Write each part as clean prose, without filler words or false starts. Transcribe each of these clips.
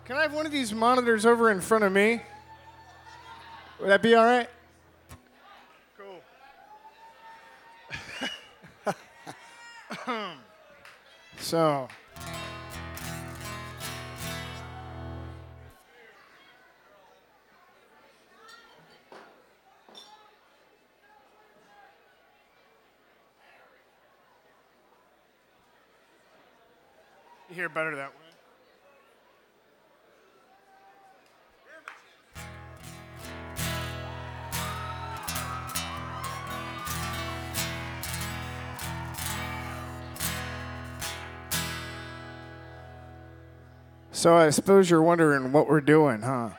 Can I have one of these monitors over in front of me? Would that be all right? Cool. So. You hear better that way. So I suppose you're wondering what we're doing, huh?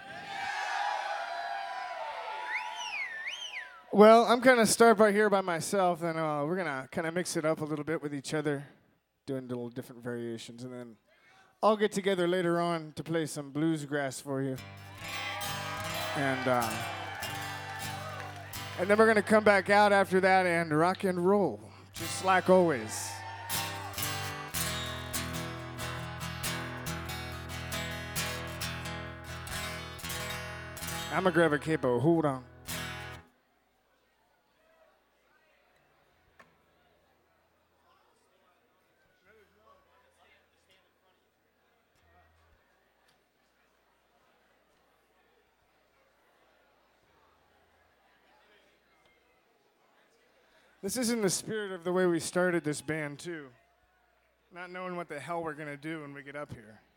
Well, I'm going to start right here by myself, and we're going to kind of mix it up a little bit with each other, doing little different variations, and then I'll get together later on to play some bluesgrass for you. And then we're going to come back out after that and rock and roll, just like always. I'm going to grab a capo. Hold on. This is in the spirit of the way we started this band, too. Not knowing what the hell we're going to do when we get up here.